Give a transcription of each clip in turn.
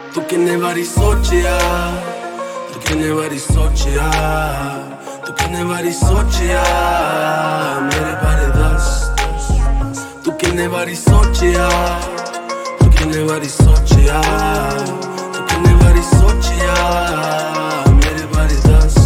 तू किन्ने वारी सोचिया, तू किन्ने वारी सोचिया, तू किन्ने वारी सोचिया मेरे बारे दस। तू किन्ने वारी सोचिया, तू किन्ने वारी सोचिया, तू किन्ने वारी सोचिया मेरे बारे दस।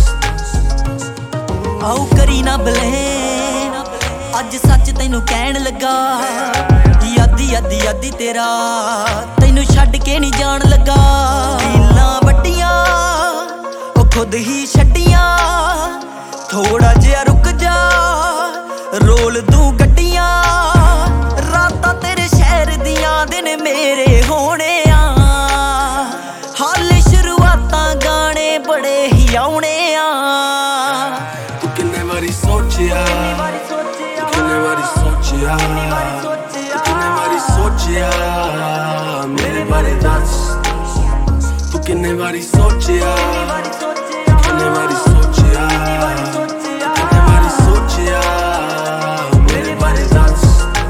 आओ करी ना ब्लेम, अज सच तैनू कहन लगा। यादी यादी यादी तेरा तैनू छड्ड के नहीं जान लगा। लीलां वड्डियां ओ खुद ही छड्डियां, थोड़ा जिहा रुक जा रोल दूं गड्डियां। रातां तेरे शहर दियां दिन मेरे होने आ, हाले शुरुआतां गाने बड़े ही आउणे आ। तू किन्ने वारी सोचिया, तू किन्ने वारी सोचिया, तू किन्ने वारी सोचिया मेरे बारे दस। तू किन्ने वारी सोचिया, तू किन्ने वारी सोचिया, तू किन्ने वारी सोचिया मेरे बारे दस।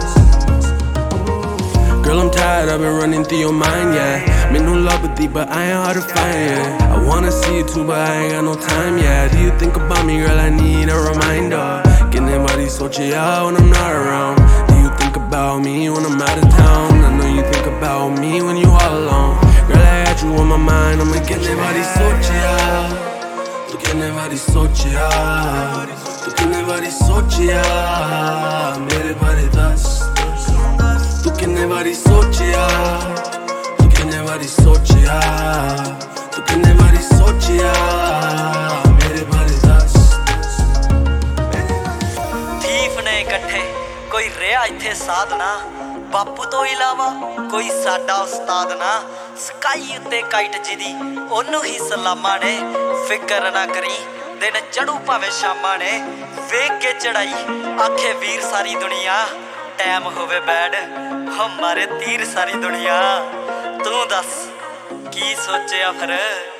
Girl, I'm tired, I've been running through your mind, yeah. Mainu labdi, but I ain't hard to find, yeah. I wanna see you too, but I ain't got no time, yeah. Do you think about me, girl? I need a reminder. Kinne wari sochiya when I'm not around. Do you think about me when I'm out of town? I know you think about me when you all alone. Girl, I got you on my mind, I'm like kinne wari sochiya, tu kinne wari sochiya, tu kinne wari sochiya mere bare das। तू किन्ने वारी सोचिया, तू किन्ने वारी सोचिया, तू किन्ने वारी सोचिया मेरे बारे दस। थीफ ने इकट्ठे कोई रिहा इत्थे साधना, बापू तो इलावा कोई साडा उस्ताद ना। स्काई उत्ते काइट जिदी ओनू ही सलामा ने। फिकर ना करी दिन चढ़ू भावें शामा ने। वेख के चढ़ाई आखे वीर सारी दुनिया, टाइम होवे बैड हमारे तीर सारी दुनिया। तू दस की सोचिया फिर।